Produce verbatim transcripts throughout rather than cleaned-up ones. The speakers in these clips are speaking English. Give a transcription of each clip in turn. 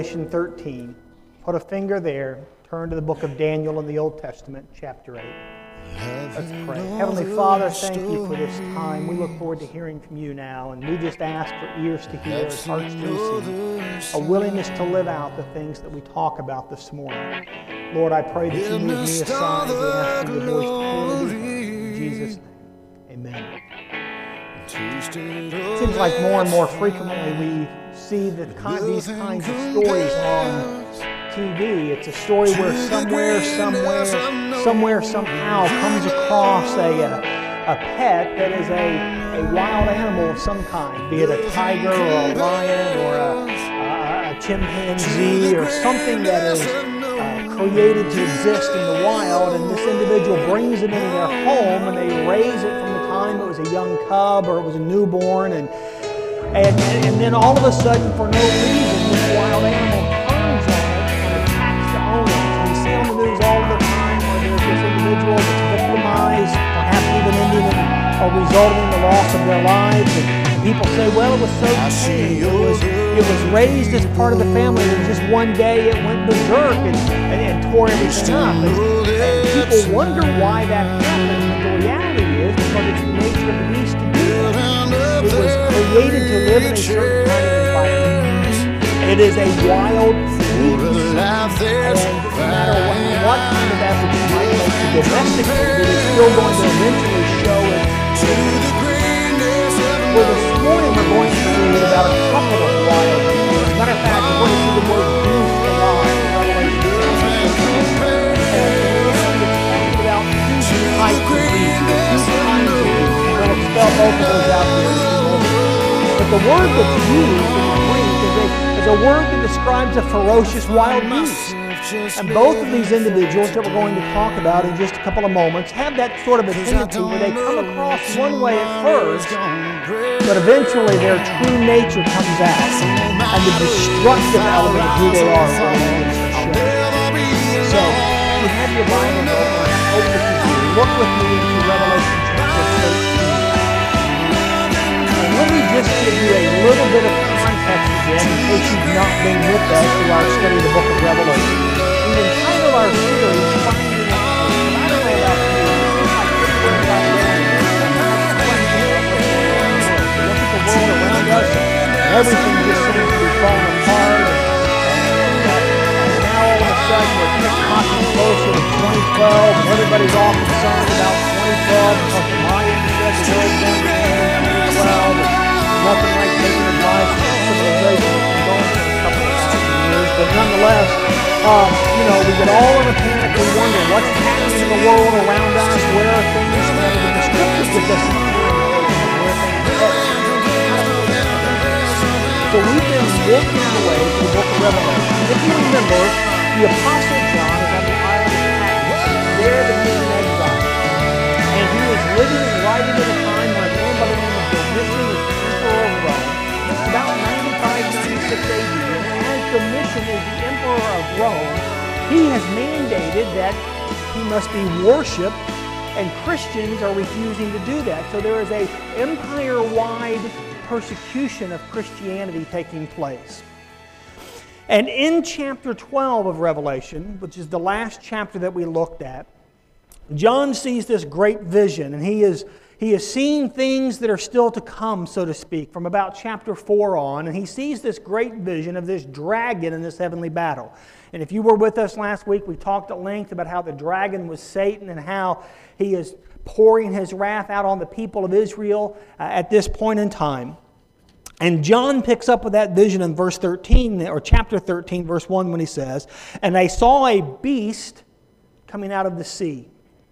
Revelation thirteen. Put a finger there. Turn to the book of Daniel in the Old Testament, chapter eight. Let's pray. Heavenly Father, thank you for this time. We look forward to hearing from you now, and we just ask for ears to hear, hearts to receive, a willingness to live out the things that we talk about this morning. Lord, I pray that you move me aside. We ask for your voice clearly. In Jesus' name, amen. It seems like more and more frequently we see the kind, these kinds of stories on T V. It's a story where somewhere, somewhere, somewhere, somehow comes across a, a, a pet that is a, a wild animal of some kind, be it a tiger or a lion or a, a, a chimpanzee or something that is uh, created to exist in the wild, and this individual brings it into their home and they raise it from the time it was a young cub or it was a newborn, and and, and then all of a sudden, for no reason, this wild animal turns on it and attacks the owner. We see on the news all the time where there's this individual that's victimized, perhaps even ending in, or resulting in the loss of their lives. And people say, well, it was so tame. It was, it was raised as part of the family, and just one day it went berserk and, and, and tore everything up. And, and people wonder why that happened, but the reality is because it's the nature of the beast to do that. It was created to live in a certain kind of environment. It is a wild, free beast, and no matter what, what kind of effort you might make to domesticate it, it's still going to eventually show it. Well, this morning we're going to read about a couple of wild animals. As a matter of fact, we're going to see the word beast a lot in Revelation. And we're going to talk about two types of beasts, two kinds of beasts. We'll spell both of those out here in a few moments. But the word that's used in the Greek is a, is a word that describes a ferocious wild beast. And both of these individuals that we're going to talk about in just a couple of moments have that sort of a tendency where they come across one way at first, but eventually their true nature comes out, and the destructive element of who they are will begins to show. So, if you have your Bible open, I hope that you can look with me into Revelation chapter thirteen. And let me just give you a little bit of context again, in case you've not been with us through our study of the book of Revelation. We've entitled our series, Finding the House. And I don't know about you, it seems like everywhere I go, look at the world around us, and everything just seems to be falling apart. And, and, and now all of a sudden we're talking closer to twenty twelve, and everybody's all concerned about twenty twelve because the Mayans said the world's going to end in twenty twelve. And nothing like taking advice from civilization that's been going for a couple of thousand years. But nonetheless, um, you know, we get all in a panic. We wonder what's happening in the world around us, where are things headed, and the Scriptures give us some indication of where things are headed. So we've been working our way to the book of Revelation. If you remember, the Apostle John is on the island of Patmos. There he is in exile. And he was living and writing at a time when a man by the name of Domitian was emperor of Rome. It's about ninety-five, ninety-six A D. And as Domitian is the emperor of Rome, he has mandated that he must be worshipped, and Christians are refusing to do that. So there is a empire-wide persecution of Christianity taking place. And in chapter twelve of Revelation, which is the last chapter that we looked at, John sees this great vision, and he is he is seeing things that are still to come, so to speak, from about chapter four on, and he sees this great vision of this dragon in this heavenly battle. And if you were with us last week, we talked at length about how the dragon was Satan and how he is pouring his wrath out on the people of Israel uh, at this point in time. And John picks up with that vision in verse thirteen, or chapter thirteen, verse one, when he says, "And I saw a beast coming out of the sea.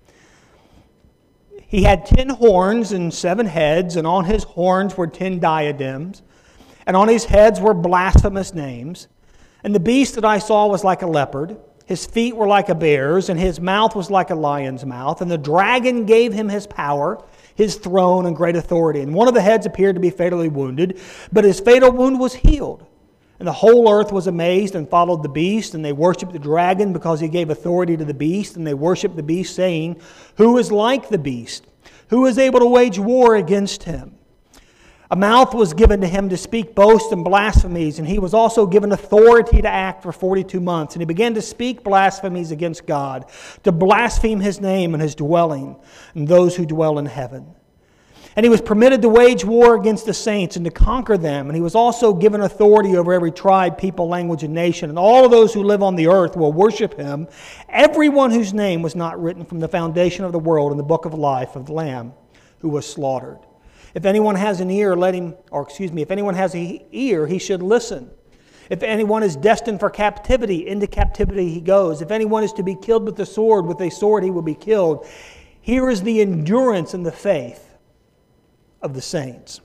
He had ten horns and seven heads, and on his horns were ten diadems, and on his heads were blasphemous names. And the beast that I saw was like a leopard. His feet were like a bear's, and his mouth was like a lion's mouth. And the dragon gave him his power, his throne, and great authority. And one of the heads appeared to be fatally wounded, but his fatal wound was healed. And the whole earth was amazed and followed the beast, and they worshipped the dragon because he gave authority to the beast. And they worshipped the beast, saying, 'Who is like the beast? Who is able to wage war against him?' A mouth was given to him to speak boasts and blasphemies, and he was also given authority to act for forty-two months. And he began to speak blasphemies against God, to blaspheme his name and his dwelling, and those who dwell in heaven. And he was permitted to wage war against the saints and to conquer them. And he was also given authority over every tribe, people, language, and nation. And all of those who live on the earth will worship him, everyone whose name was not written from the foundation of the world in the book of life of the Lamb who was slaughtered. If anyone has an ear, let him, or excuse me, if anyone has an ear, he should listen. If anyone is destined for captivity, into captivity he goes. If anyone is to be killed with the sword, with a sword he will be killed. Here is the endurance and the faith of the saints.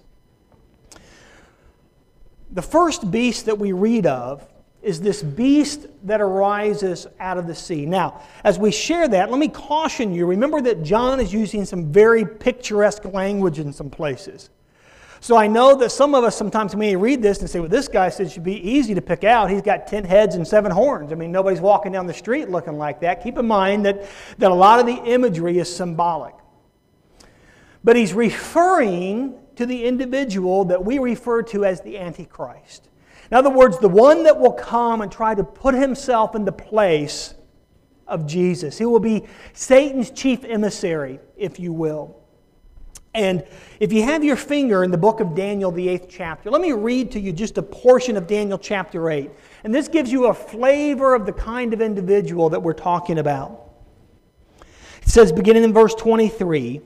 The first beast that we read of is this beast that arises out of the sea. Now, as we share that, let me caution you. Remember that John is using some very picturesque language in some places. So I know that some of us sometimes may read this and say, well, this guy said it should be easy to pick out. He's got ten heads and seven horns. I mean, nobody's walking down the street looking like that. Keep in mind that, that a lot of the imagery is symbolic. But he's referring to the individual that we refer to as the Antichrist. In other words, the one that will come and try to put himself in the place of Jesus. He will be Satan's chief emissary, if you will. And if you have your finger in the book of Daniel, the eighth chapter, let me read to you just a portion of Daniel chapter eight. And this gives you a flavor of the kind of individual that we're talking about. It says, beginning in verse twenty-three,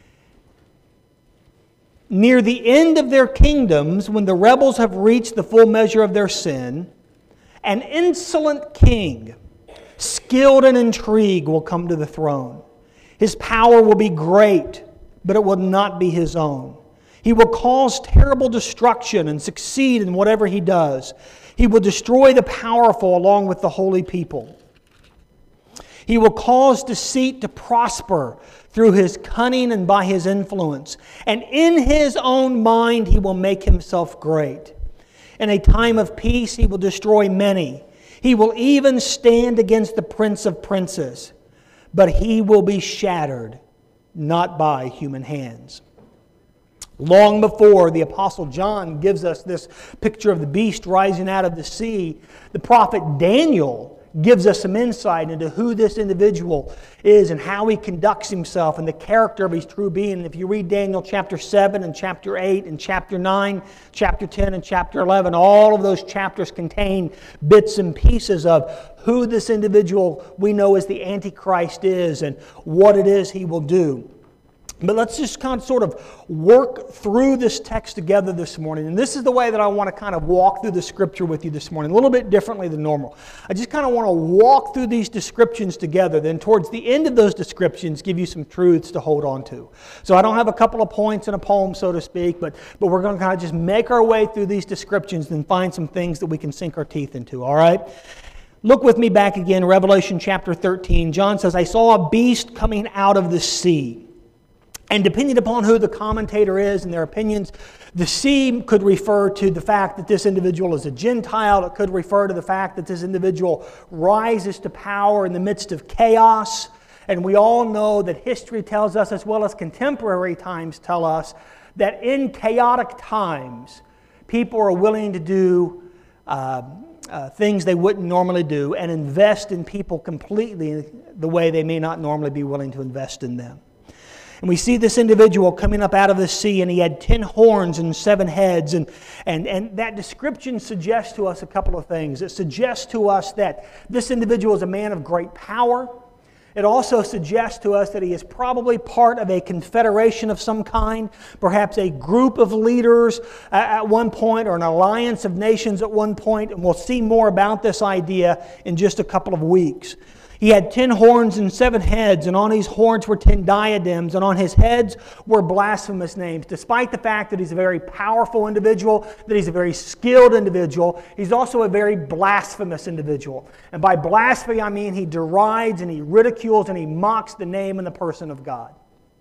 near the end of their kingdoms, when the rebels have reached the full measure of their sin, an insolent king, skilled in intrigue, will come to the throne. His power will be great, but it will not be his own. He will cause terrible destruction and succeed in whatever he does. He will destroy the powerful along with the holy people. He will cause deceit to prosper through his cunning and by his influence. And in his own mind he will make himself great. In a time of peace he will destroy many. He will even stand against the Prince of Princes. But he will be shattered, not by human hands. Long before the Apostle John gives us this picture of the beast rising out of the sea, the prophet Daniel gives us some insight into who this individual is and how he conducts himself and the character of his true being. And if you read Daniel chapter seven and chapter eight and chapter nine, chapter ten and chapter eleven, all of those chapters contain bits and pieces of who this individual we know as the Antichrist is and what it is he will do. But let's just kind of sort of work through this text together this morning. And this is the way that I want to kind of walk through the Scripture with you this morning, a little bit differently than normal. I just kind of want to walk through these descriptions together. Then towards the end of those descriptions, give you some truths to hold on to. So I don't have a couple of points in a poem, so to speak, but, but we're going to kind of just make our way through these descriptions and find some things that we can sink our teeth into, all right? Look with me back again, Revelation chapter thirteen. John says, I saw a beast coming out of the sea. And depending upon who the commentator is and their opinions, the sea could refer to the fact that this individual is a Gentile. It could refer to the fact that this individual rises to power in the midst of chaos. And we all know that history tells us, as well as contemporary times tell us, that in chaotic times, people are willing to do uh, uh, things they wouldn't normally do and invest in people completely the way they may not normally be willing to invest in them. And we see this individual coming up out of the sea, and he had ten horns and seven heads. And, and, and that description suggests to us a couple of things. It suggests to us that this individual is a man of great power. It also suggests to us that he is probably part of a confederation of some kind, perhaps a group of leaders at one point, or an alliance of nations at one point. And we'll see more about this idea in just a couple of weeks. He had ten horns and seven heads, and on his horns were ten diadems, and on his heads were blasphemous names. Despite the fact that he's a very powerful individual, that he's a very skilled individual, he's also a very blasphemous individual. And by blasphemy, I mean he derides and he ridicules and he mocks the name and the person of God.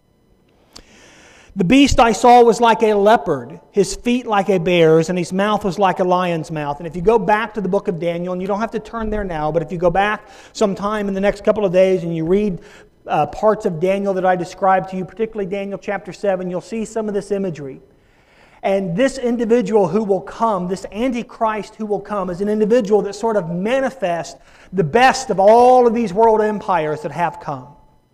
The beast I saw was like a leopard, his feet like a bear's, and his mouth was like a lion's mouth. And if you go back to the book of Daniel, and you don't have to turn there now, but if you go back sometime in the next couple of days and you read uh, parts of Daniel that I described to you, particularly Daniel chapter seven, you'll see some of this imagery. And this individual who will come, this Antichrist who will come, is an individual that sort of manifests the best of all of these world empires that have come.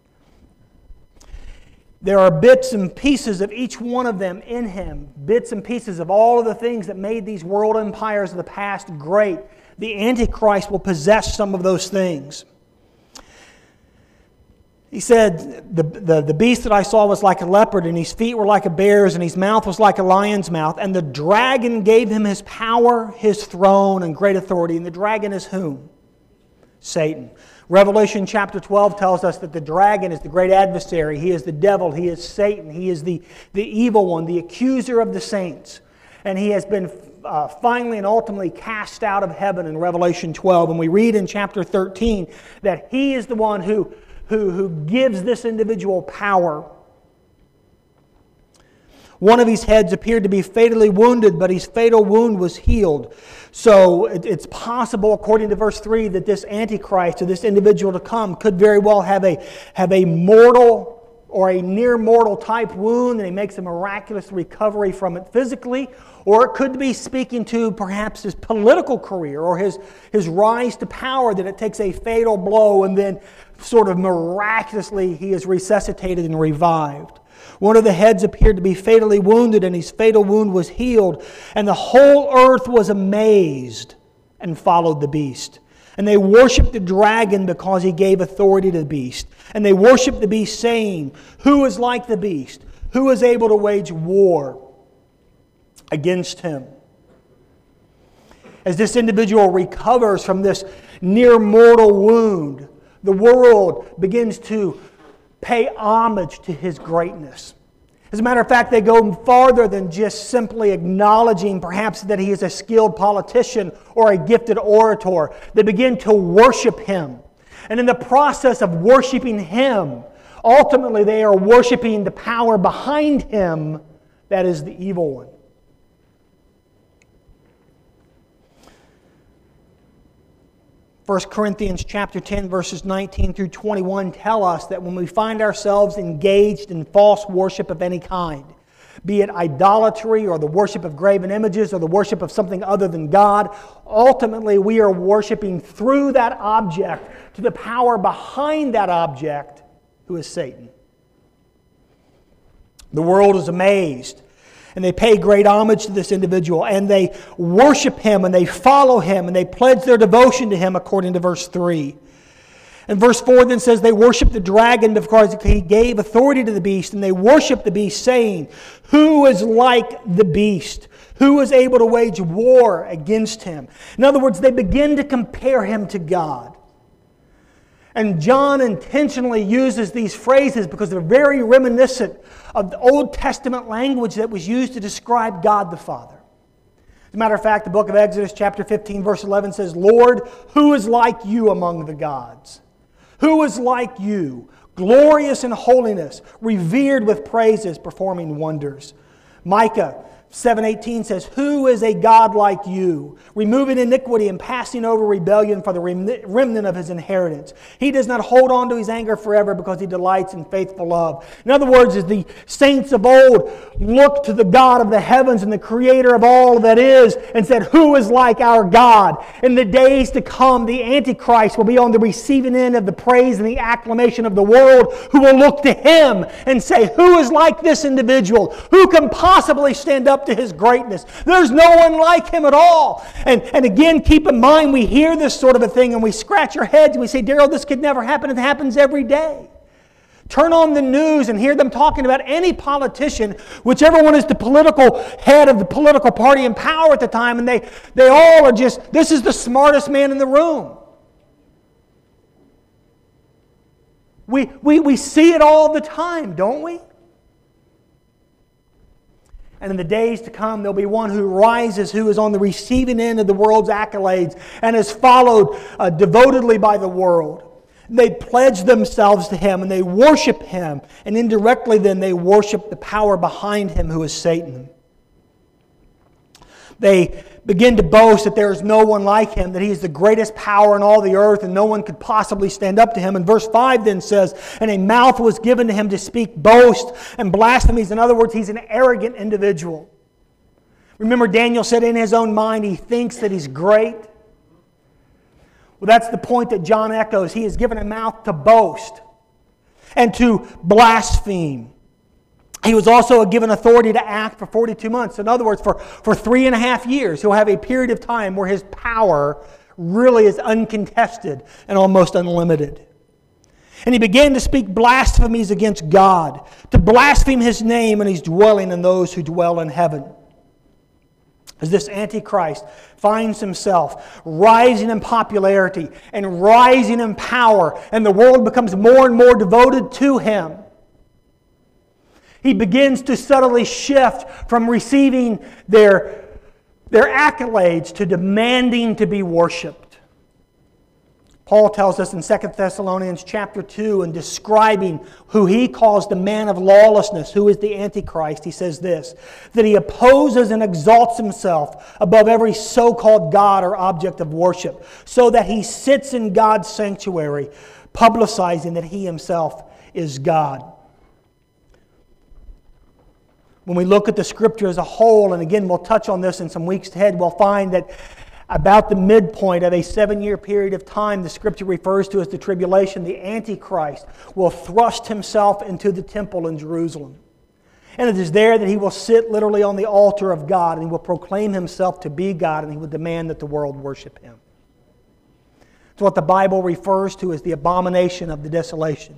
There are bits and pieces of each one of them in him, bits and pieces of all of the things that made these world empires of the past great. The Antichrist will possess some of those things. He said, the, the, the beast that I saw was like a leopard, and his feet were like a bear's, and his mouth was like a lion's mouth. And the dragon gave him his power, his throne, and great authority. And the dragon is whom? Satan. Revelation chapter twelve tells us that the dragon is the great adversary. He is the devil. He is Satan. He is the, the evil one, the accuser of the saints. And he has been uh, finally and ultimately cast out of heaven in Revelation twelve. And we read in chapter thirteen that he is the one who Who, who gives this individual power. One of his heads appeared to be fatally wounded, but his fatal wound was healed. So it, it's possible, according to verse three, that this Antichrist, or this individual to come, could very well have a, have a mortal or a near mortal type wound, and he makes a miraculous recovery from it physically. Or it could be speaking to perhaps his political career or his, his rise to power, that it takes a fatal blow and then sort of miraculously he is resuscitated and revived. One of the heads appeared to be fatally wounded, and his fatal wound was healed. And the whole earth was amazed and followed the beast. And they worshipped the dragon because he gave authority to the beast. And they worshipped the beast, saying, "Who is like the beast? Who is able to wage war against him?" As this individual recovers from this near mortal wound, the world begins to pay homage to his greatness. As a matter of fact, they go farther than just simply acknowledging perhaps that he is a skilled politician or a gifted orator. They begin to worship him. And in the process of worshiping him, ultimately they are worshiping the power behind him, that is the evil one. First Corinthians chapter ten, verses nineteen through twenty-one tell us that when we find ourselves engaged in false worship of any kind, be it idolatry or the worship of graven images or the worship of something other than God, ultimately we are worshiping through that object to the power behind that object, who is Satan. The world is amazed. And they pay great homage to this individual, and they worship him, and they follow him, and they pledge their devotion to him, according to verse three. And verse four then says they worship the dragon because he gave authority to the beast, and they worship the beast, saying, "Who is like the beast? Who is able to wage war against him?" In other words, they begin to compare him to God. And John intentionally uses these phrases because they're very reminiscent of the Old Testament language that was used to describe God the Father. As a matter of fact, the book of Exodus chapter fifteen verse eleven says, "Lord, who is like you among the gods? Who is like you, glorious in holiness, revered with praises, performing wonders?" Micah seven eighteen says, "Who is a God like you, removing iniquity and passing over rebellion for the remnant of his inheritance? He does not hold on to his anger forever because he delights in faithful love." In other words, as the saints of old looked to the God of the heavens and the creator of all that is and said, "Who is like our God?" In the days to come, the Antichrist will be on the receiving end of the praise and the acclamation of the world, who will look to him and say, "Who is like this individual? Who can possibly stand up to his greatness? There's no one like him at all." And, and again, keep in mind, we hear this sort of a thing and we scratch our heads and we say, "Daryl, this could never happen." It happens every day. Turn on the news and hear them talking about any politician, whichever one is the political head of the political party in power at the time, and they, they all are just, this is the smartest man in the room. We, we, we see it all the time, don't we? And in the days to come, there'll be one who rises, who is on the receiving end of the world's accolades and is followed uh, devotedly by the world. They pledge themselves to him and they worship him. And indirectly then they worship the power behind him, who is Satan. They begin to boast that there is no one like him, that he is the greatest power in all the earth and no one could possibly stand up to him. And verse five then says, "And a mouth was given to him to speak boast and blasphemies." In other words, he's an arrogant individual. Remember, Daniel said in his own mind he thinks that he's great. Well, that's the point that John echoes. He is given a mouth to boast and to blaspheme. He was also given authority to act for forty-two months. In other words, for, for three and a half years, he'll have a period of time where his power really is uncontested and almost unlimited. And he began to speak blasphemies against God, to blaspheme His name and His dwelling in those who dwell in heaven. As this Antichrist finds himself rising in popularity and rising in power, and the world becomes more and more devoted to him, he begins to subtly shift from receiving their, their accolades to demanding to be worshipped. Paul tells us in Second Thessalonians chapter two, in describing who he calls the man of lawlessness, who is the Antichrist, he says this, that he opposes and exalts himself above every so-called God or object of worship, so that he sits in God's sanctuary, publicizing that he himself is God. When we look at the Scripture as a whole, and again we'll touch on this in some weeks ahead, we'll find that about the midpoint of a seven-year period of time, the Scripture refers to as the tribulation, the Antichrist will thrust himself into the temple in Jerusalem. And it is there that he will sit literally on the altar of God, and he will proclaim himself to be God, and he will demand that the world worship him. It's what the Bible refers to as the abomination of the desolation.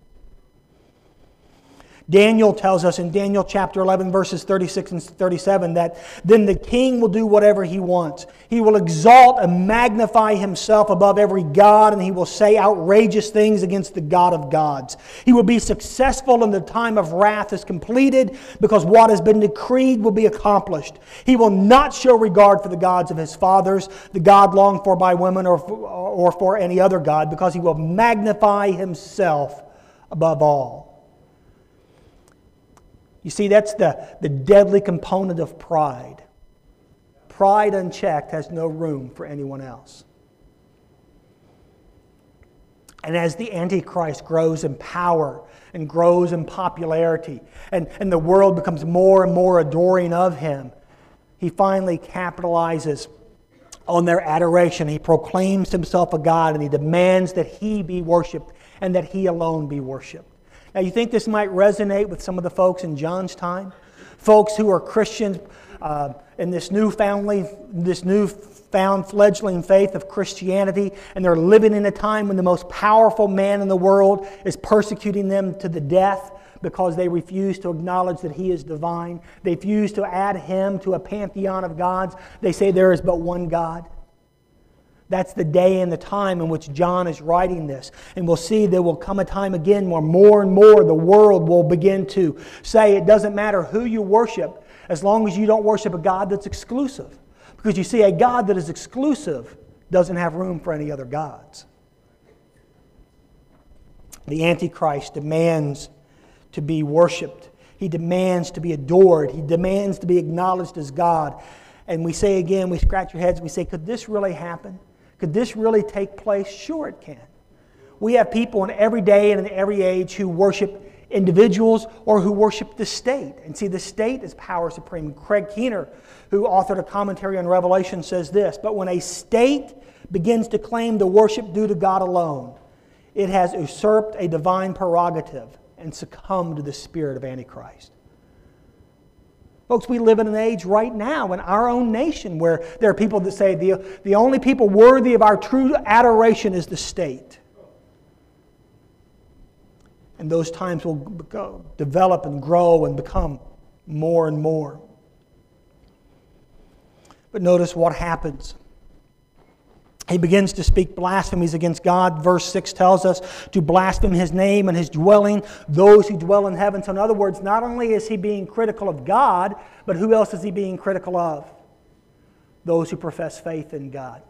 Daniel tells us in Daniel chapter eleven, verses thirty-six and thirty-seven, that then the king will do whatever he wants. He will exalt and magnify himself above every god, and he will say outrageous things against the God of gods. He will be successful, and the time of wrath is completed, because what has been decreed will be accomplished. He will not show regard for the gods of his fathers, the God longed for by women, or for, or for any other god, because he will magnify himself above all. You see, that's the, the deadly component of pride. Pride unchecked has no room for anyone else. And as the Antichrist grows in power and grows in popularity, and, and the world becomes more and more adoring of him, he finally capitalizes on their adoration. He proclaims himself a God, and he demands that he be worshipped and that he alone be worshipped. Now, you think this might resonate with some of the folks in John's time? Folks who are Christians uh, in this newfoundly, this newfound fledgling faith of Christianity, and they're living in a time when the most powerful man in the world is persecuting them to the death because they refuse to acknowledge that he is divine. They refuse to add him to a pantheon of gods. They say there is but one God. That's the day and the time in which John is writing this. And we'll see there will come a time again where more and more the world will begin to say it doesn't matter who you worship as long as you don't worship a God that's exclusive. Because you see, a God that is exclusive doesn't have room for any other gods. The Antichrist demands to be worshipped. He demands to be adored. He demands to be acknowledged as God. And we say again, we scratch our heads, we say, could this really happen? Could this really take place? Sure it can. We have people in every day and in every age who worship individuals or who worship the state. And see, the state is power supreme. Craig Keener, who authored a commentary on Revelation, says this, but when a state begins to claim the worship due to God alone, it has usurped a divine prerogative and succumbed to the spirit of Antichrist. Folks, we live in an age right now in our own nation where there are people that say the, the only people worthy of our true adoration is the state. And those times will go, develop and grow and become more and more. But notice what happens. He begins to speak blasphemies against God. Verse six tells us to blaspheme His name and His dwelling, those who dwell in heaven. So in other words, not only is he being critical of God, but who else is he being critical of? Those who profess faith in God.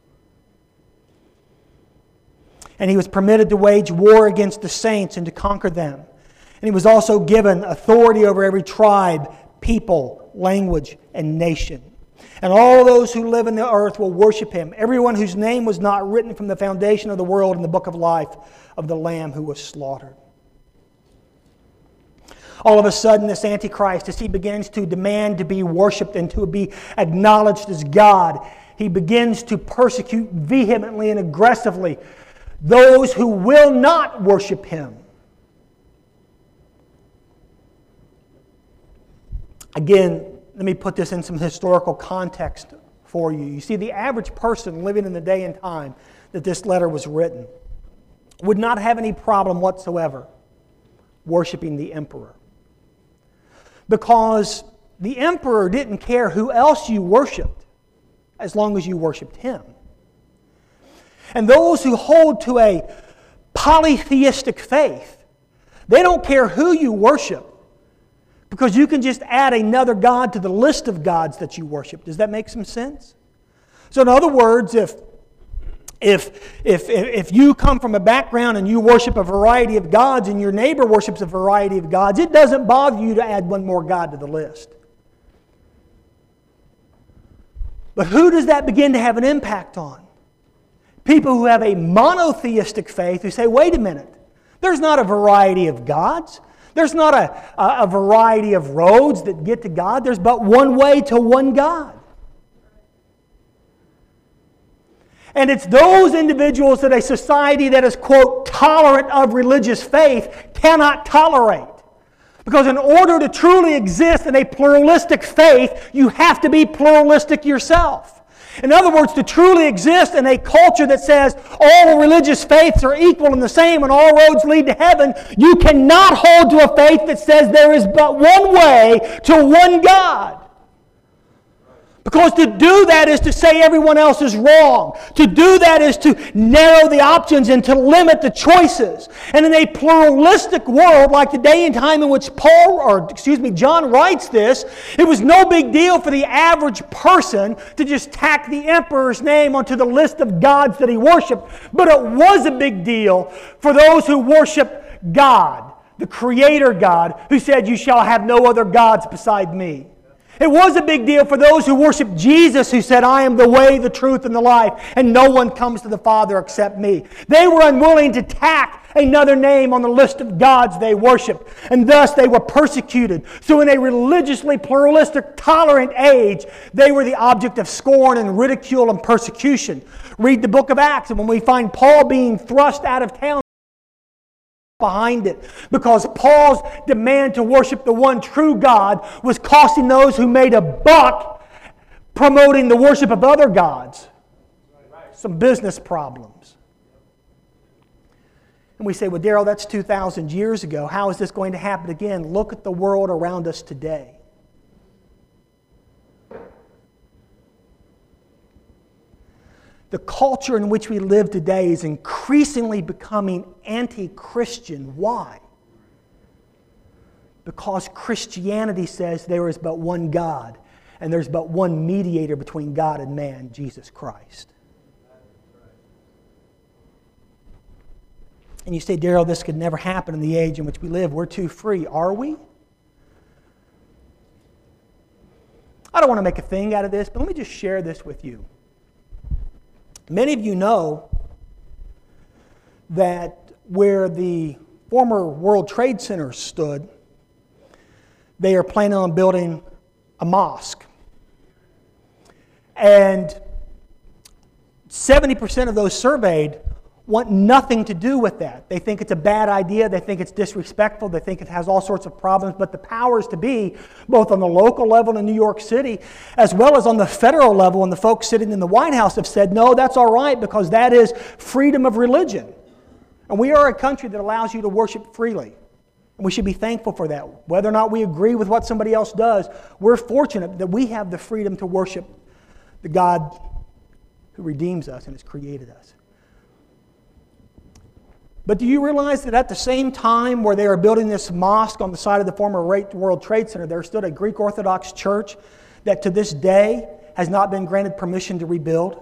And he was permitted to wage war against the saints and to conquer them. And he was also given authority over every tribe, people, language, and nation. And all those who live in the earth will worship him, everyone whose name was not written from the foundation of the world in the book of life of the Lamb who was slaughtered. All of a sudden, this Antichrist, as he begins to demand to be worshipped and to be acknowledged as God, he begins to persecute vehemently and aggressively those who will not worship him. Again, let me put this in some historical context for you. You see, the average person living in the day and time that this letter was written would not have any problem whatsoever worshiping the emperor. Because the emperor didn't care who else you worshiped as long as you worshiped him. And those who hold to a polytheistic faith, they don't care who you worship, because you can just add another god to the list of gods that you worship. Does that make some sense? So in other words, if, if, if, if you come from a background and you worship a variety of gods and your neighbor worships a variety of gods, it doesn't bother you to add one more god to the list. But who does that begin to have an impact on? People who have a monotheistic faith who say, wait a minute, there's not a variety of gods. There's not a, a, a variety of roads that get to God. There's but one way to one God. And it's those individuals that a society that is, quote, tolerant of religious faith cannot tolerate. Because in order to truly exist in a pluralistic faith, you have to be pluralistic yourself. In other words, to truly exist in a culture that says all religious faiths are equal and the same and all roads lead to heaven, you cannot hold to a faith that says there is but one way to one God. Because to do that is to say everyone else is wrong. To do that is to narrow the options and to limit the choices. And in a pluralistic world like the day and time in which Paul, or excuse me, John writes this, it was no big deal for the average person to just tack the emperor's name onto the list of gods that he worshiped. But it was a big deal for those who worship God, the Creator God, who said, "You shall have no other gods beside me." It was a big deal for those who worship Jesus, who said, "I am the way, the truth, and the life, and no one comes to the Father except me." They were unwilling to tack another name on the list of gods they worshiped, and thus they were persecuted. So in a religiously pluralistic, tolerant age, they were the object of scorn and ridicule and persecution. Read the book of Acts, and when we find Paul being thrust out of town, behind it, because Paul's demand to worship the one true God was costing those who made a buck promoting the worship of other gods some business problems. And we say, well, Daryl, that's two thousand years ago. How is this going to happen again? Look at the world around us today. The culture in which we live today is increasingly becoming anti-Christian. Why? Because Christianity says there is but one God, and there's but one mediator between God and man, Jesus Christ. And you say, Daryl, this could never happen in the age in which we live. We're too free. Are we? I don't want to make a thing out of this, but let me just share this with you. Many of you know that where the former World Trade Center stood, they are planning on building a mosque. And seventy percent of those surveyed want nothing to do with that. They think it's a bad idea. They think it's disrespectful. They think it has all sorts of problems. But the powers to be, both on the local level in New York City, as well as on the federal level, and the folks sitting in the White House have said, no, that's all right, because that is freedom of religion. And we are a country that allows you to worship freely. And we should be thankful for that. Whether or not we agree with what somebody else does, we're fortunate that we have the freedom to worship the God who redeems us and has created us. But do you realize that at the same time where they are building this mosque on the side of the former World Trade Center, there stood a Greek Orthodox church that to this day has not been granted permission to rebuild?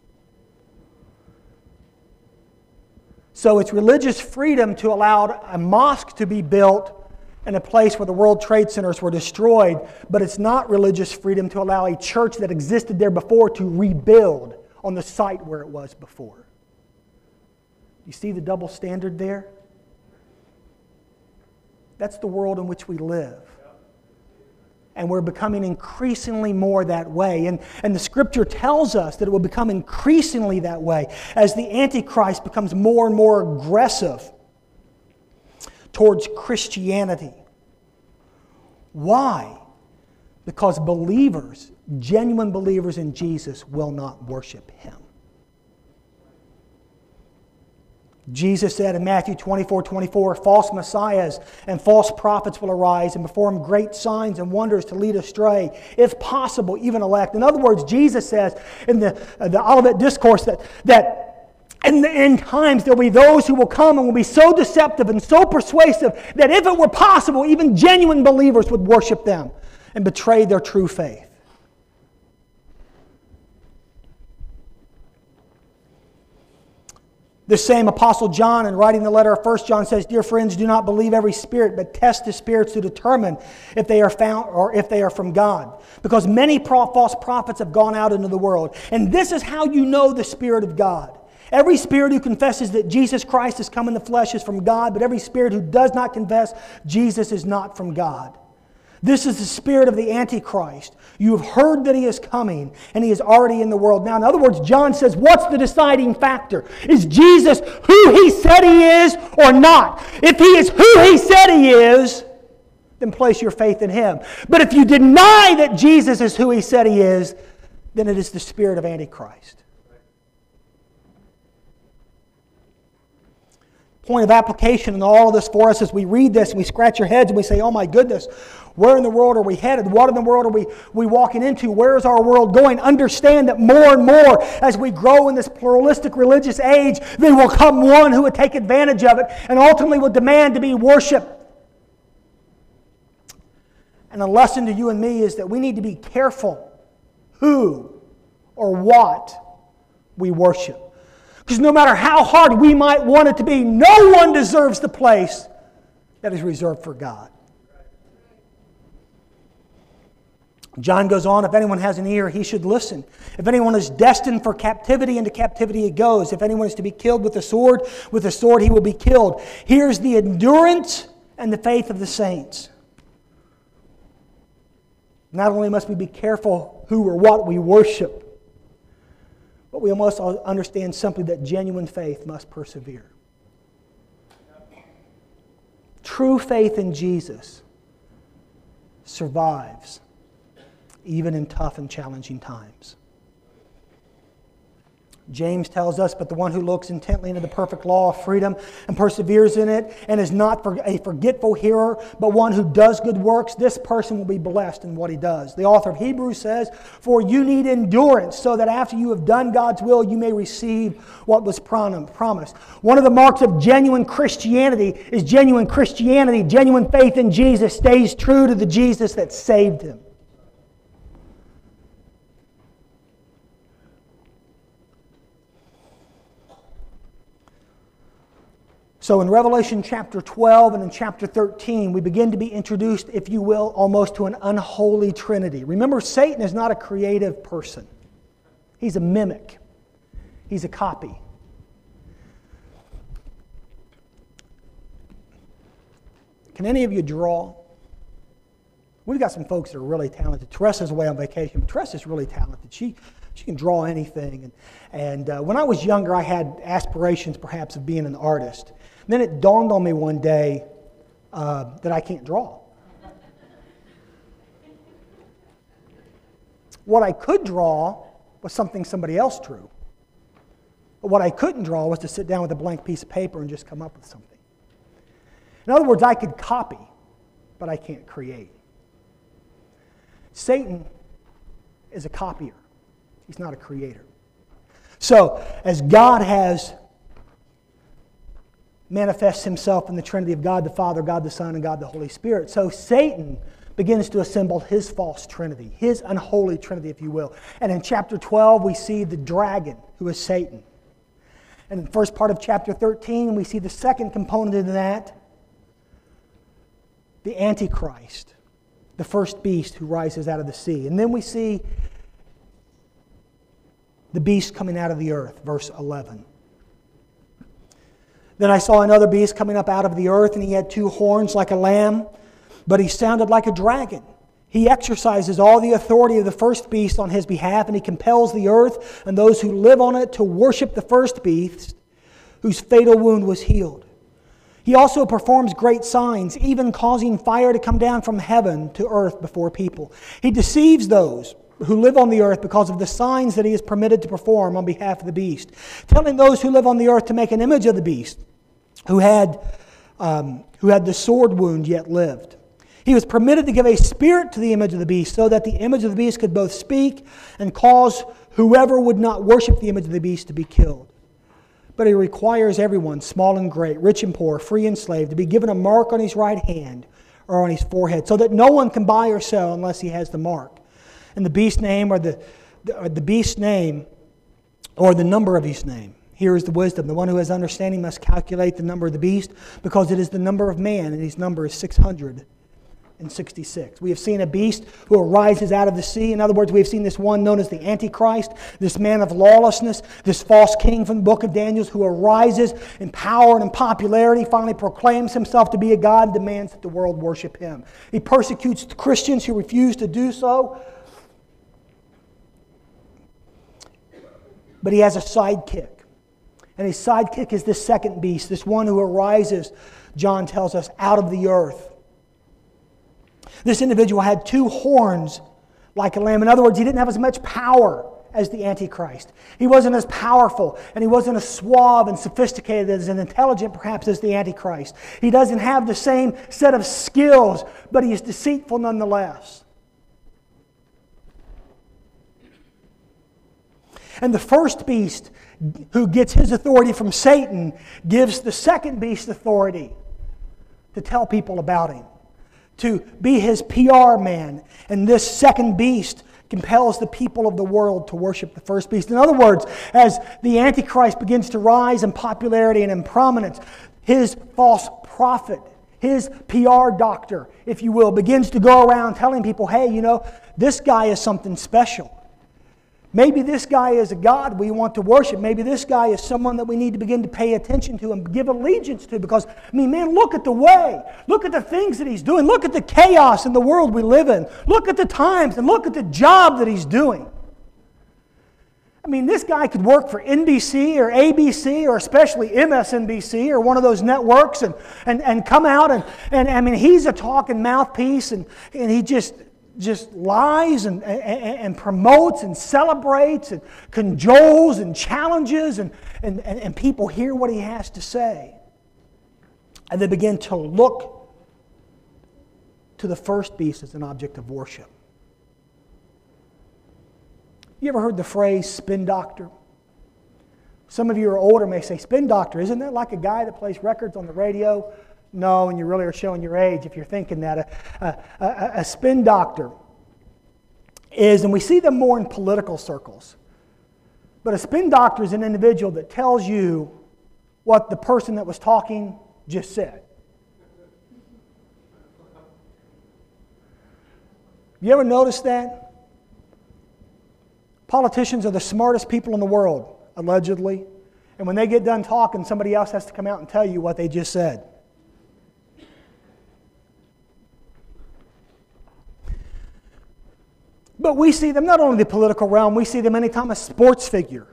So it's religious freedom to allow a mosque to be built in a place where the World Trade Centers were destroyed, but it's not religious freedom to allow a church that existed there before to rebuild on the site where it was before. You see the double standard there? That's the world in which we live. And we're becoming increasingly more that way. And, and the Scripture tells us that it will become increasingly that way as the Antichrist becomes more and more aggressive towards Christianity. Why? Because believers, genuine believers in Jesus, will not worship Him. Jesus said in Matthew twenty-four twenty-four, false messiahs and false prophets will arise and perform great signs and wonders to lead astray, if possible, even elect. In other words, Jesus says in the, uh, the Olivet Discourse that, that in the end times there will be those who will come and will be so deceptive and so persuasive that if it were possible, even genuine believers would worship them and betray their true faith. This same Apostle John, in writing the letter of First John, says, "Dear friends, do not believe every spirit, but test the spirits to determine if they are found or if they are from God. Because many false prophets have gone out into the world. And this is how you know the Spirit of God. Every spirit who confesses that Jesus Christ has come in the flesh is from God, but every spirit who does not confess Jesus is not from God. This is the spirit of the Antichrist. You have heard that he is coming, and he is already in the world now." In other words, John says, what's the deciding factor? Is Jesus who he said he is or not? If he is who he said he is, then place your faith in him. But if you deny that Jesus is who he said he is, then it is the spirit of Antichrist. Point of application in all of this for us as we read this and we scratch our heads and we say, oh my goodness, where in the world are we headed? What in the world are we, we walking into? Where is our world going? Understand that more and more as we grow in this pluralistic religious age, there will come one who would take advantage of it and ultimately will demand to be worshipped. And a lesson to you and me is that we need to be careful who or what we worship. Because no matter how hard we might want it to be, no one deserves the place that is reserved for God. John goes on, if anyone has an ear, he should listen. If anyone is destined for captivity, into captivity he goes. If anyone is to be killed with a sword, with a sword he will be killed. Here's the endurance and the faith of the saints. Not only must we be careful who or what we worship, but we must understand simply that genuine faith must persevere. True faith in Jesus survives even in tough and challenging times. James tells us, but the one who looks intently into the perfect law of freedom and perseveres in it and is not a forgetful hearer, but one who does good works, this person will be blessed in what he does. The author of Hebrews says, for you need endurance so that after you have done God's will, you may receive what was promised. One of the marks of genuine Christianity is genuine Christianity, genuine faith in Jesus stays true to the Jesus that saved him. So in Revelation chapter twelve and in chapter thirteen, we begin to be introduced, if you will, almost to an unholy trinity. Remember, Satan is not a creative person. He's a mimic. He's a copy. Can any of you draw? We've got some folks that are really talented. Teresa's away on vacation, but Teresa's really talented. She she can draw anything. And, and uh, when I was younger, I had aspirations perhaps of being an artist. Then it dawned on me one day uh, that I can't draw. What I could draw was something somebody else drew. But what I couldn't draw was to sit down with a blank piece of paper and just come up with something. In other words, I could copy, but I can't create. Satan is a copier. He's not a creator. So, as God has manifests himself in the Trinity of God the Father, God the Son, and God the Holy Spirit, so Satan begins to assemble his false trinity, his unholy trinity, if you will. And in chapter twelve, we see the dragon, who is Satan. And in the first part of chapter thirteen, we see the second component of that, the Antichrist, the first beast who rises out of the sea. And then we see the beast coming out of the earth, verse eleven. Then I saw another beast coming up out of the earth, and he had two horns like a lamb, but he sounded like a dragon. He exercises all the authority of the first beast on his behalf, and he compels the earth and those who live on it to worship the first beast, whose fatal wound was healed. He also performs great signs, even causing fire to come down from heaven to earth before people. He deceives those who live on the earth because of the signs that he is permitted to perform on behalf of the beast, telling those who live on the earth to make an image of the beast, who had, um, who had the sword wound yet lived. He was permitted to give a spirit to the image of the beast, so that the image of the beast could both speak and cause whoever would not worship the image of the beast to be killed. But he requires everyone, small and great, rich and poor, free and slave, to be given a mark on his right hand or on his forehead, so that no one can buy or sell unless he has the mark. And the beast's name, or the, the, or the beast's name, or the number of his name. Here is the wisdom. The one who has understanding must calculate the number of the beast, because it is the number of man, and his number is six hundred sixty-six. We have seen a beast who arises out of the sea. In other words, we have seen this one known as the Antichrist, this man of lawlessness, this false king from the book of Daniel who arises in power and in popularity, finally proclaims himself to be a god, and demands that the world worship him. He persecutes the Christians who refuse to do so. But he has a sidekick. And his sidekick is this second beast, this one who arises, John tells us, out of the earth. This individual had two horns like a lamb. In other words, he didn't have as much power as the Antichrist. He wasn't as powerful, and he wasn't as suave and sophisticated as and intelligent perhaps as the Antichrist. He doesn't have the same set of skills, but he is deceitful nonetheless. And the first beast, who gets his authority from Satan, gives the second beast authority to tell people about him, to be his P R man. And this second beast compels the people of the world to worship the first beast. In other words, as the Antichrist begins to rise in popularity and in prominence, his false prophet, his P R doctor, if you will, begins to go around telling people, hey, you know, this guy is something special. Maybe this guy is a God we want to worship. Maybe this guy is someone that we need to begin to pay attention to and give allegiance to. Because, I mean, man, look at the way. Look at the things that he's doing. Look at the chaos in the world we live in. Look at the times and look at the job that he's doing. I mean, this guy could work for N B C or A B C or especially M S N B C or one of those networks and, and, and come out and, and, I mean, he's a talking mouthpiece and, and he just... just lies and, and, and promotes and celebrates and cajoles and challenges and, and, and people hear what he has to say. And they begin to look to the first beast as an object of worship. You ever heard the phrase spin doctor? Some of you are older may say, spin doctor, isn't that like a guy that plays records on the radio? No, and you really are showing your age if you're thinking that. A, a, a, a spin doctor is, and we see them more in political circles, but a spin doctor is an individual that tells you what the person that was talking just said. You ever notice that? Politicians are the smartest people in the world, allegedly, and when they get done talking, somebody else has to come out and tell you what they just said. But we see them not only in the political realm, we see them anytime a sports figure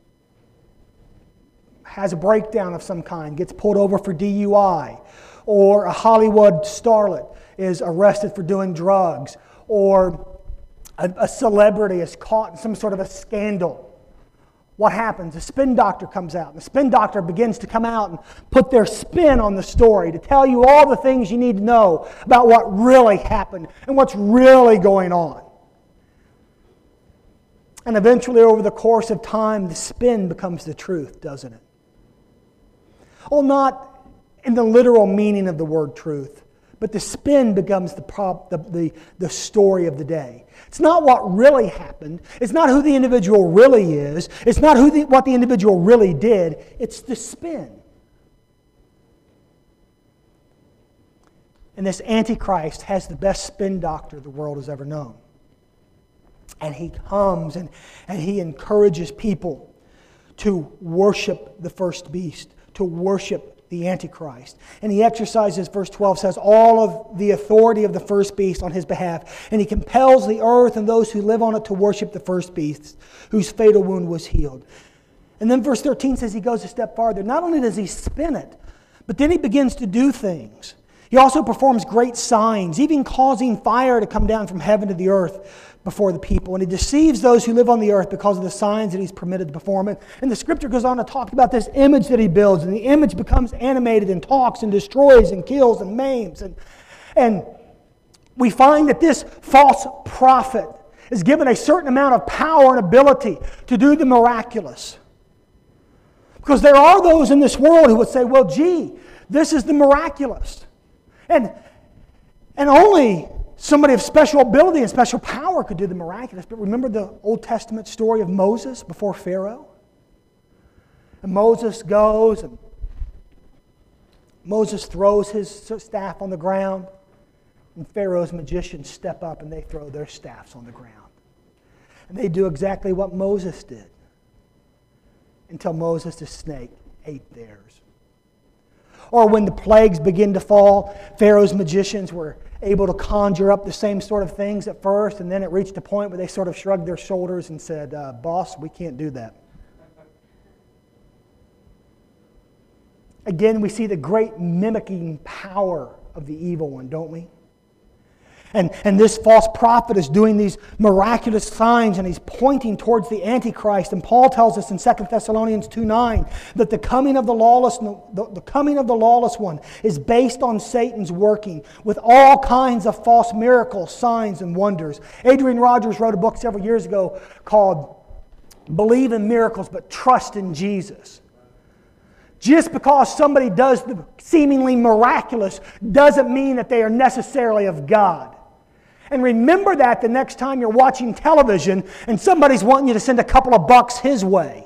has a breakdown of some kind, gets pulled over for D U I, or a Hollywood starlet is arrested for doing drugs, or a, a celebrity is caught in some sort of a scandal. What happens? A spin doctor comes out. The spin doctor begins to come out and put their spin on the story to tell you all the things you need to know about what really happened and what's really going on. And eventually, over the course of time, the spin becomes the truth, doesn't it? Well, not in the literal meaning of the word truth, but the spin becomes the, prop, the, the, the story of the day. It's not what really happened. It's not who the individual really is. It's not who the, what the individual really did. It's the spin. And this Antichrist has the best spin doctor the world has ever known. And he comes and, and he encourages people to worship the first beast, to worship the Antichrist. And he exercises, verse twelve says, all of the authority of the first beast on his behalf. And he compels the earth and those who live on it to worship the first beast, whose fatal wound was healed. And then verse thirteen says he goes a step farther. Not only does he spin it, but then he begins to do things. He also performs great signs, even causing fire to come down from heaven to the earth before the people. And he deceives those who live on the earth because of the signs that he's permitted to perform. And the scripture goes on to talk about this image that he builds. And the image becomes animated and talks and destroys and kills and maims. And, and we find that this false prophet is given a certain amount of power and ability to do the miraculous. Because there are those in this world who would say, well, gee, this is the miraculous. And, and only somebody of special ability and special power could do the miraculous. But remember the Old Testament story of Moses before Pharaoh? And Moses goes and Moses throws his staff on the ground. And Pharaoh's magicians step up and they throw their staffs on the ground. And they do exactly what Moses did. Until Moses the snake ate theirs. Or when the plagues begin to fall, Pharaoh's magicians were able to conjure up the same sort of things at first, and then it reached a point where they sort of shrugged their shoulders and said, uh, boss, we can't do that. Again, we see the great mimicking power of the evil one, don't we? And, and this false prophet is doing these miraculous signs and he's pointing towards the Antichrist. And Paul tells us in Second Thessalonians two nine that the coming of the lawless, the, the coming of the lawless one is based on Satan's working with all kinds of false miracles, signs, and wonders. Adrian Rogers wrote a book several years ago called Believe in Miracles but Trust in Jesus. Just because somebody does the seemingly miraculous doesn't mean that they are necessarily of God. And remember that the next time you're watching television and somebody's wanting you to send a couple of bucks his way.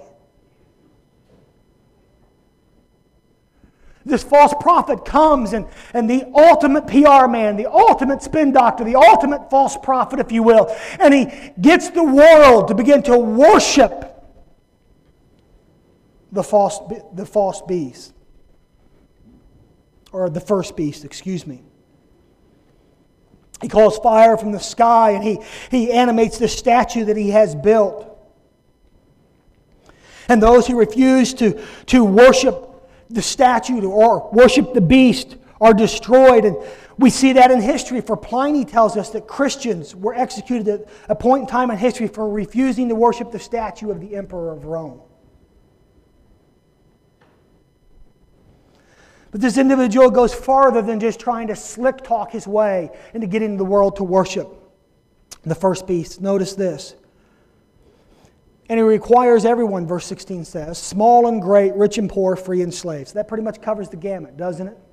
This false prophet comes and, and the ultimate P R man, the ultimate spin doctor, the ultimate false prophet, if you will, and he gets the world to begin to worship the false, the false beast. Or the first beast, excuse me. He calls fire from the sky and he, he animates the statue that he has built. And those who refuse to, to worship the statue or worship the beast are destroyed. And we see that in history, for Pliny tells us that Christians were executed at a point in time in history for refusing to worship the statue of the Emperor of Rome. But this individual goes farther than just trying to slick talk his way into getting the world to worship the first beast. Notice this. And he requires everyone, verse sixteen says, small and great, rich and poor, free and slaves. That pretty much covers the gamut, doesn't it?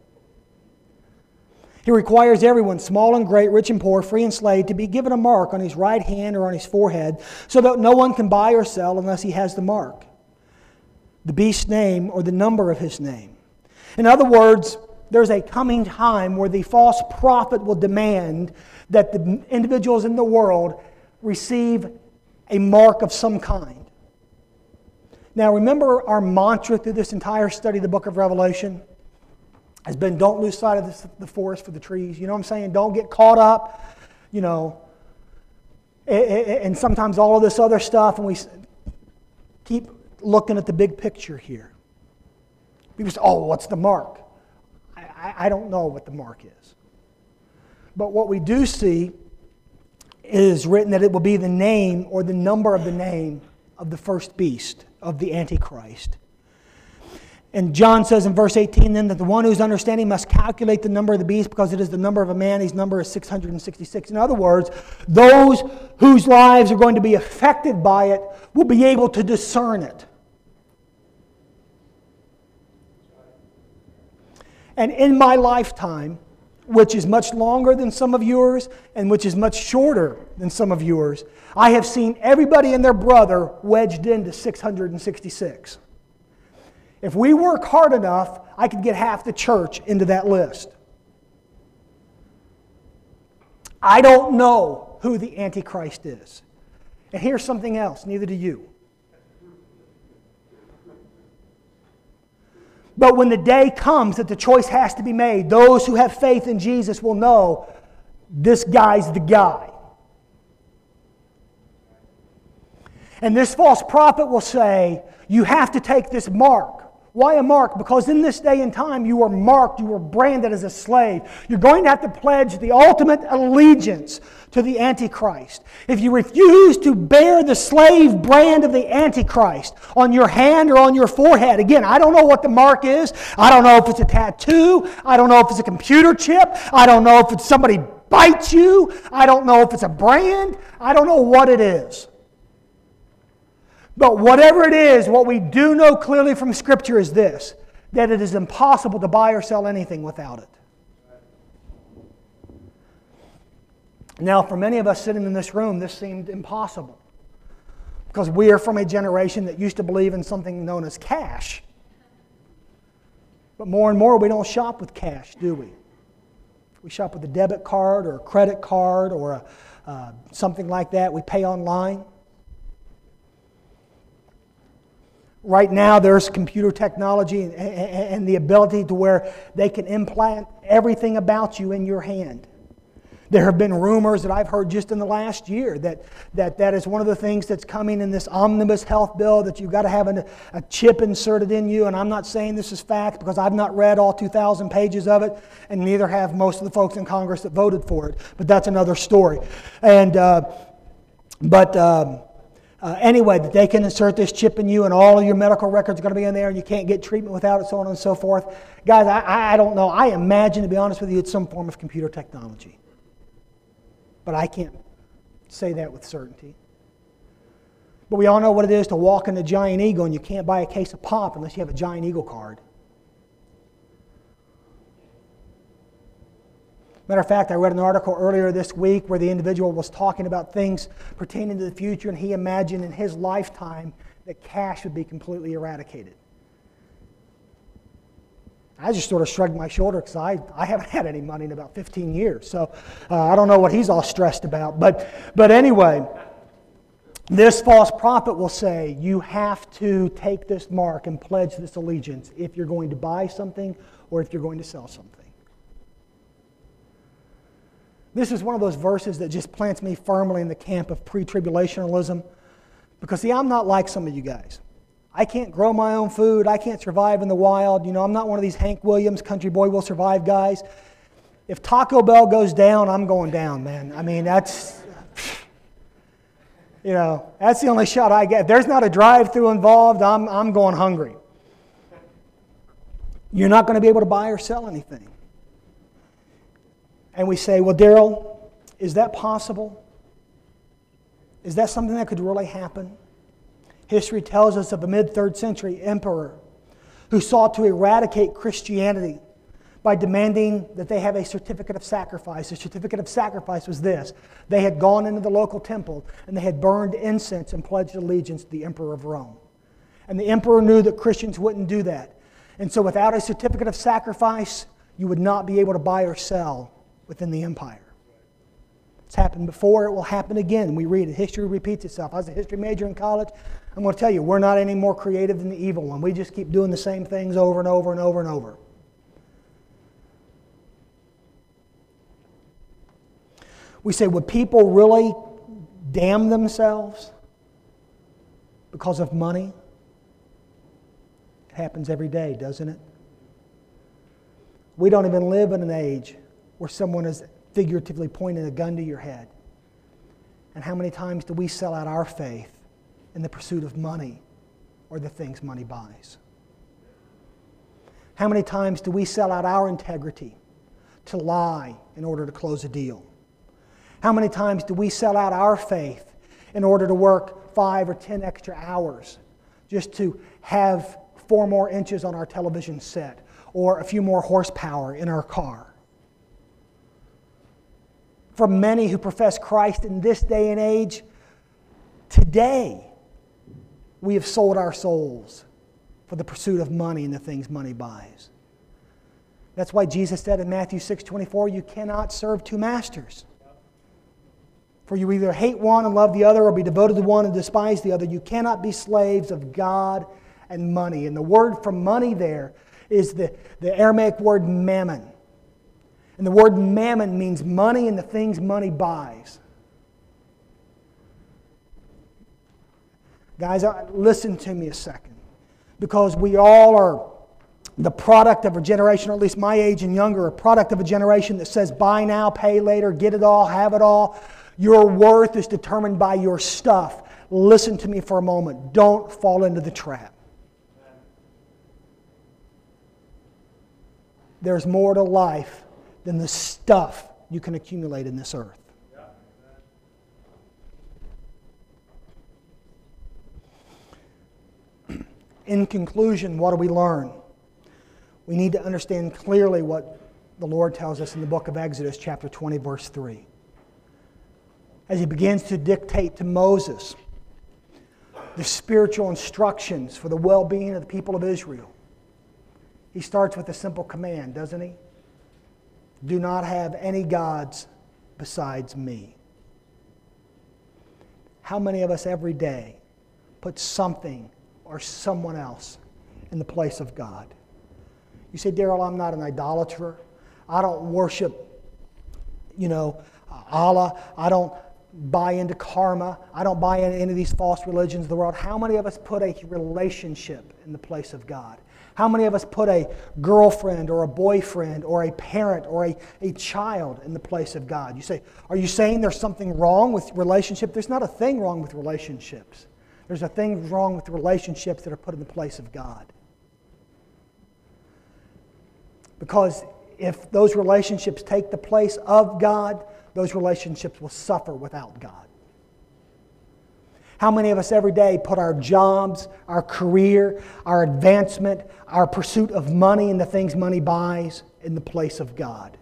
He requires everyone, small and great, rich and poor, free and slave, to be given a mark on his right hand or on his forehead so that no one can buy or sell unless he has the mark, the beast's name or the number of his name. In other words, there's a coming time where the false prophet will demand that the individuals in the world receive a mark of some kind. Now remember, our mantra through this entire study of the book of Revelation has been don't lose sight of the, the forest for the trees. You know what I'm saying? Don't get caught up, you know, and sometimes all of this other stuff, and we keep looking at the big picture here. People say, oh, what's the mark? I, I, I don't know what the mark is. But what we do see is written that it will be the name or the number of the name of the first beast, of the Antichrist. And John says in verse eighteen then that the one who's understanding must calculate the number of the beast because it is the number of a man. His number is six hundred sixty-six. In other words, those whose lives are going to be affected by it will be able to discern it. And in my lifetime, which is much longer than some of yours and which is much shorter than some of yours, I have seen everybody and their brother wedged into six hundred sixty-six. If we work hard enough, I could get half the church into that list. I don't know who the Antichrist is. And here's something else, neither do you. But when the day comes that the choice has to be made, those who have faith in Jesus will know this guy's the guy. And this false prophet will say, you have to take this mark. Why a mark? Because in this day and time, you are marked, you are branded as a slave. You're going to have to pledge the ultimate allegiance to the Antichrist. If you refuse to bear the slave brand of the Antichrist on your hand or on your forehead, again, I don't know what the mark is. I don't know if it's a tattoo. I don't know if it's a computer chip. I don't know if it's somebody bites you. I don't know if it's a brand. I don't know what it is. But whatever it is, what we do know clearly from Scripture is this, that it is impossible to buy or sell anything without it. Now, for many of us sitting in this room, this seemed impossible. Because we are from a generation that used to believe in something known as cash. But more and more, we don't shop with cash, do we? We shop with a debit card or a credit card or a, uh, something like that. We pay online. Right now, there's computer technology and, and, and the ability to where they can implant everything about you in your hand. There have been rumors that I've heard just in the last year that that, that is one of the things that's coming in this omnibus health bill, that you've got to have an, a chip inserted in you. And I'm not saying this is fact because I've not read all two thousand pages of it, and neither have most of the folks in Congress that voted for it. But that's another story. And uh, but... Um, Uh, anyway, that they can insert this chip in you and all of your medical records are going to be in there and you can't get treatment without it, so on and so forth. Guys, I, I don't know. I imagine, to be honest with you, it's some form of computer technology. But I can't say that with certainty. But we all know what it is to walk into Giant Eagle and you can't buy a case of pop unless you have a Giant Eagle card. Matter of fact, I read an article earlier this week where the individual was talking about things pertaining to the future, and he imagined in his lifetime that cash would be completely eradicated. I just sort of shrugged my shoulder because I, I haven't had any money in about fifteen years, so uh, I don't know what he's all stressed about. But, but anyway, this false prophet will say, you have to take this mark and pledge this allegiance if you're going to buy something or if you're going to sell something. This is one of those verses that just plants me firmly in the camp of pre-tribulationalism. Because, see, I'm not like some of you guys. I can't grow my own food. I can't survive in the wild. You know, I'm not one of these Hank Williams, country boy will survive guys. If Taco Bell goes down, I'm going down, man. I mean, that's, you know, that's the only shot I get. If there's not a drive-through involved, I'm, I'm going hungry. You're not going to be able to buy or sell anything. And we say, well, Daryl, is that possible? Is that something that could really happen? History tells us of a mid-third century emperor who sought to eradicate Christianity by demanding that they have a certificate of sacrifice. A certificate of sacrifice was this. They had gone into the local temple and they had burned incense and pledged allegiance to the emperor of Rome. And the emperor knew that Christians wouldn't do that. And so without a certificate of sacrifice, you would not be able to buy or sell within the empire. It's happened before, it will happen again. We read it. History repeats itself. I was a history major in college. I'm going to tell you, we're not any more creative than the evil one. We just keep doing the same things over and over and over and over. We say, would people really damn themselves because of money? It happens every day, doesn't it? We don't even live in an age where someone is figuratively pointing a gun to your head. And how many times do we sell out our faith in the pursuit of money or the things money buys? How many times do we sell out our integrity to lie in order to close a deal? How many times do we sell out our faith in order to work five or ten extra hours just to have four more inches on our television set or a few more horsepower in our car? For many who profess Christ in this day and age, today we have sold our souls for the pursuit of money and the things money buys. That's why Jesus said in Matthew six twenty-four, you cannot serve two masters. For you either hate one and love the other, or be devoted to one and despise the other. You cannot be slaves of God and money. And the word for money there is the, the Aramaic word mammon. And the word mammon means money and the things money buys. Guys, listen to me a second. Because we all are the product of a generation, or at least my age and younger, a product of a generation that says buy now, pay later, get it all, have it all. Your worth is determined by your stuff. Listen to me for a moment. Don't fall into the trap. There's more to life than the stuff you can accumulate in this earth. In conclusion, what do we learn? We need to understand clearly what the Lord tells us in the book of Exodus, chapter twenty, verse three. As He begins to dictate to Moses the spiritual instructions for the well-being of the people of Israel, He starts with a simple command, doesn't He? Do not have any gods besides me. How many of us every day put something or someone else in the place of God? You say, Daryl, I'm not an idolater. I don't worship, you know, Allah. I don't buy into karma. I don't buy into any of these false religions of the world. How many of us put a relationship in the place of God? How many of us put a girlfriend or a boyfriend or a parent or a, a child in the place of God? You say, are you saying there's something wrong with relationship? There's not a thing wrong with relationships. There's a thing wrong with the relationships that are put in the place of God. Because if those relationships take the place of God, those relationships will suffer without God. How many of us every day put our jobs, our career, our advancement, our pursuit of money and the things money buys in the place of God?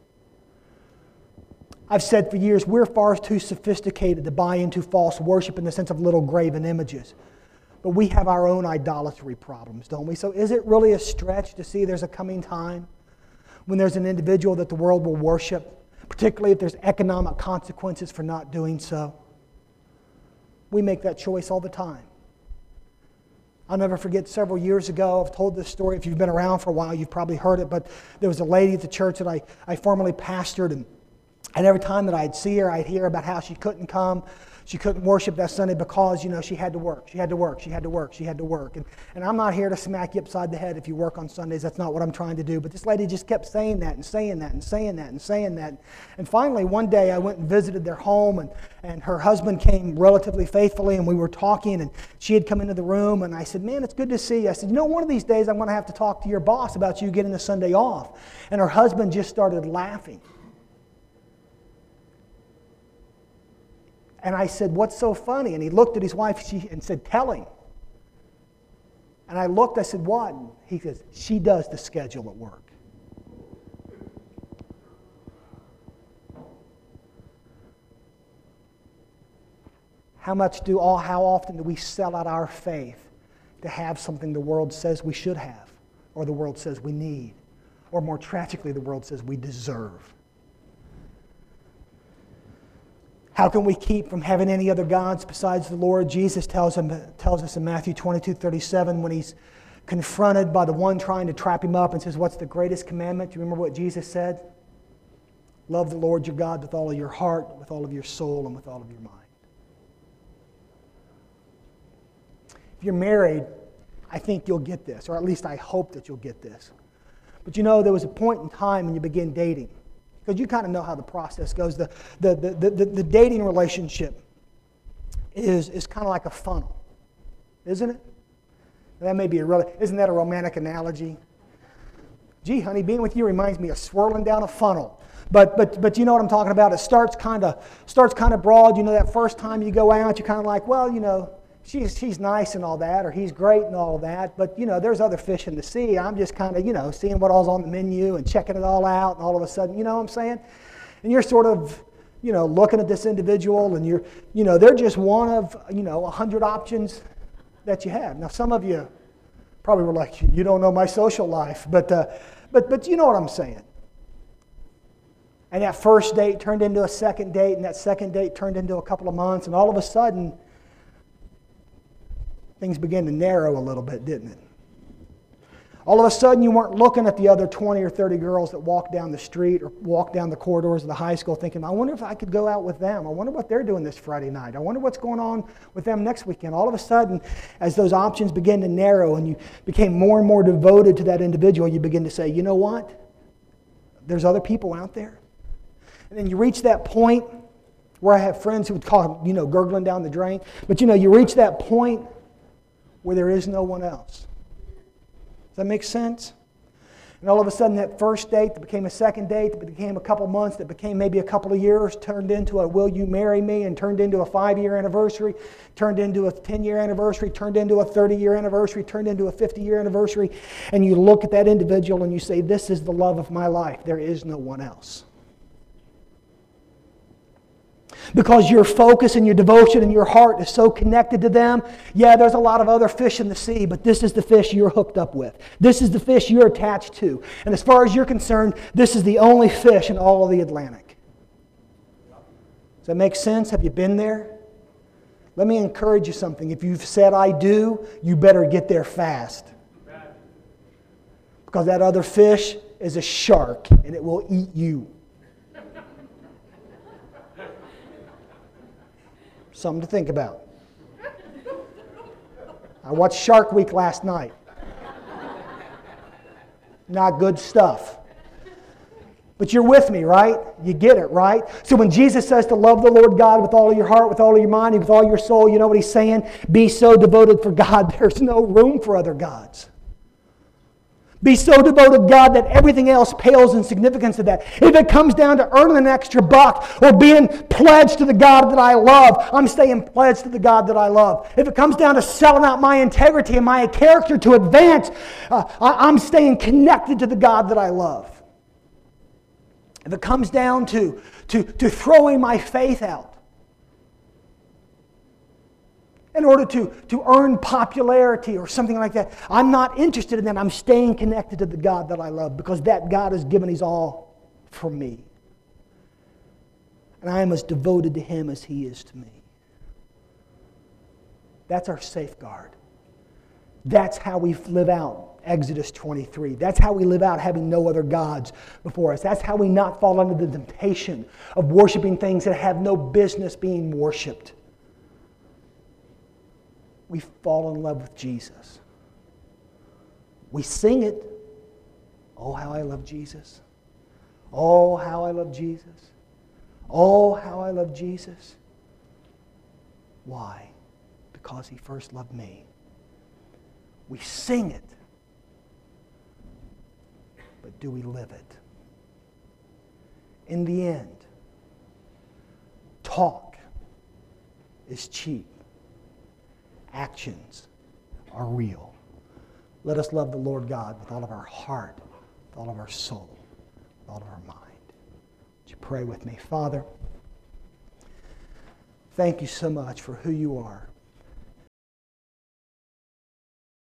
I've said for years, we're far too sophisticated to buy into false worship in the sense of little graven images. But we have our own idolatry problems, don't we? So is it really a stretch to see there's a coming time when there's an individual that the world will worship, particularly if there's economic consequences for not doing so? We make that choice all the time. I'll never forget several years ago, I've told this story. If you've been around for a while, you've probably heard it, but there was a lady at the church that I, I formerly pastored, and, and every time that I'd see her, I'd hear about how she couldn't come. She couldn't worship that Sunday because, you know, she had to work. She had to work. She had to work. She had to work. And, and I'm not here to smack you upside the head if you work on Sundays. That's not what I'm trying to do. But this lady just kept saying that and saying that and saying that and saying that. And finally, one day I went and visited their home, and, and her husband came relatively faithfully, and we were talking, and she had come into the room, and I said, man, it's good to see you. I said, you know, one of these days I'm going to have to talk to your boss about you getting the Sunday off. And her husband just started laughing. And I said, what's so funny? And he looked at his wife and said, tell him. And I looked, I said, what? And he says, she does the schedule at work. How much do all, how often do we sell out our faith to have something the world says we should have, or the world says we need, or more tragically, the world says we deserve? How can we keep from having any other gods besides the Lord? Jesus tells, him, tells us in Matthew twenty-two thirty-seven when he's confronted by the one trying to trap him up and says, what's the greatest commandment? Do you remember what Jesus said? Love the Lord your God with all of your heart, with all of your soul, and with all of your mind. If you're married, I think you'll get this, or at least I hope that you'll get this. But you know, there was a point in time when you begin dating. Because you kind of know how the process goes. The, the, the, the, the dating relationship is, is kind of like a funnel, isn't it? That may be a really, isn't that a romantic analogy? Gee, honey, being with you reminds me of swirling down a funnel. But but but you know what I'm talking about. It starts kind of starts kind of broad. You know, that first time you go out, you're kind of like, well, you know, she's she's nice and all that, or he's great and all that, but you know, there's other fish in the sea. I'm just kind of, you know, seeing what all's on the menu and checking it all out, and all of a sudden, you know what I'm saying? And you're sort of, you know, looking at this individual, and you're, you know, they're just one of, you know, a hundred options that you have. Now, some of you probably were like, you don't know my social life, but uh, but but you know what I'm saying. And that first date turned into a second date, and that second date turned into a couple of months, and all of a sudden, things began to narrow a little bit, didn't it? All of a sudden, you weren't looking at the other twenty or thirty girls that walked down the street or walked down the corridors of the high school thinking, I wonder if I could go out with them. I wonder what they're doing this Friday night. I wonder what's going on with them next weekend. All of a sudden, as those options begin to narrow and you became more and more devoted to that individual, you begin to say, you know what? There's other people out there. And then you reach that point where I have friends who would call it, you know, gurgling down the drain. But, you know, you reach that point where there is no one else. Does that make sense? And all of a sudden that first date that became a second date, that became a couple months, that became maybe a couple of years, turned into a will you marry me, and turned into a five-year anniversary, turned into a ten-year anniversary, turned into a thirty-year anniversary, turned into a fifty-year anniversary. And you look at that individual and you say, this is the love of my life. There is no one else. Because your focus and your devotion and your heart is so connected to them. Yeah, there's a lot of other fish in the sea, but this is the fish you're hooked up with. This is the fish you're attached to. And as far as you're concerned, this is the only fish in all of the Atlantic. Does that make sense? Have you been there? Let me encourage you something. If you've said I do, you better get there fast. Because that other fish is a shark and it will eat you. Something to think about. I watched Shark Week last night. Not good stuff. But you're with me, right? You get it, right? So when Jesus says to love the Lord God with all of your heart, with all of your mind, and with all your soul, you know what he's saying? Be so devoted for God, there's no room for other gods. Be so devoted to God that everything else pales in significance to that. If it comes down to earning an extra buck or being pledged to the God that I love, I'm staying pledged to the God that I love. If it comes down to selling out my integrity and my character to advance, uh, I'm staying connected to the God that I love. If it comes down to, to, to throwing my faith out in order to, to earn popularity or something like that, I'm not interested in that. I'm staying connected to the God that I love because that God has given his all for me. And I am as devoted to him as he is to me. That's our safeguard. That's how we live out Exodus twenty-three. That's how we live out having no other gods before us. That's how we not fall under the temptation of worshiping things that have no business being worshipped. We fall in love with Jesus. We sing it. Oh, how I love Jesus. Oh, how I love Jesus. Oh, how I love Jesus. Why? Because he first loved me. We sing it. But do we live it? In the end, talk is cheap. Actions are real. Let us love the Lord God with all of our heart, with all of our soul, with all of our mind. Would you pray with me? Father, thank you so much for who you are.